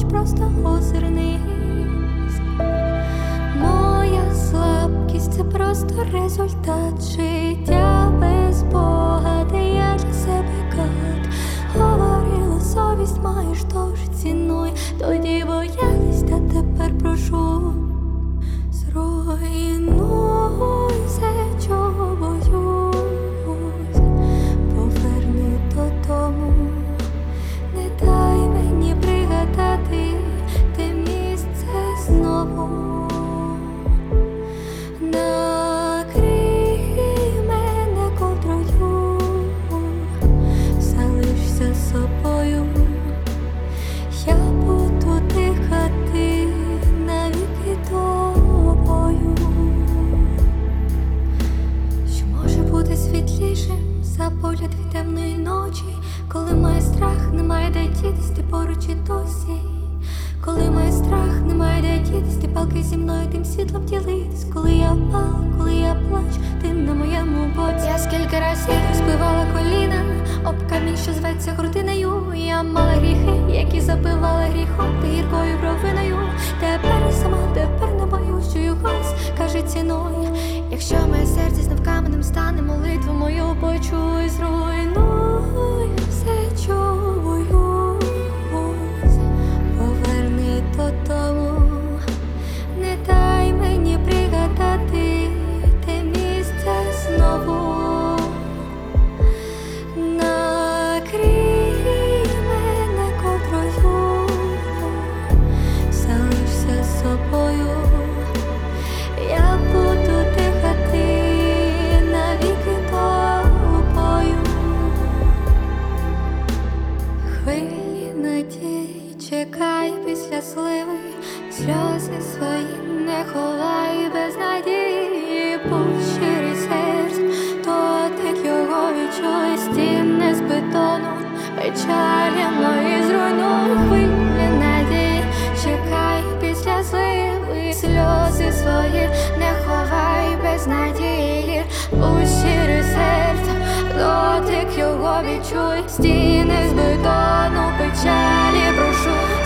просто озирнись. Моя слабкість — це просто результат життя без Бога, де я для себе кат. Говорила совість маєш, тож цінуй. Тоді боялась, та тепер прошу. Зруйнуй все, чого боюсь, поверни додому. Не дай мені пригадати те місце знову. Накрий мене ковдрою, залишся собою. Я буду дихати навіки тобою. Що може бути світлішим за погляд від темної ночі, коли має страх, немає де дітись, ти поруч і досі. Коли має страх, немає де дітись, ти палки зі мною тим світлом ділитись. Коли я впала, коли я плачу, ти на моєму боці. Я скільки разів розбивала коліна об камінь, що зветься грудиною. Я мала гріхи, які забивали гріхом та гіркою провиною. Тепер сама, тепер не боюсь, чую голос, каже цінуй. Якщо моє серце знов каменем стане, молитву мою почуй. Зруйнуй все, чого боюсь, поверни додому. Не дай мені пригадати те місце знову. Накрий мене ковдрою, залишся собою. Я буду дихати навіки тобою. Хвилі надії чекай після сливи, сльози свої не ховай без надії. Будь щирий серцем, дотик його відчуй. Стіни з бетону, печалі мої зруйнуй. Хвилі надії чекай після сливи, сльози свої не ховай без надії. Будь щирий серцем, дотик його відчуй. Стіни з бетону, печалі прошу.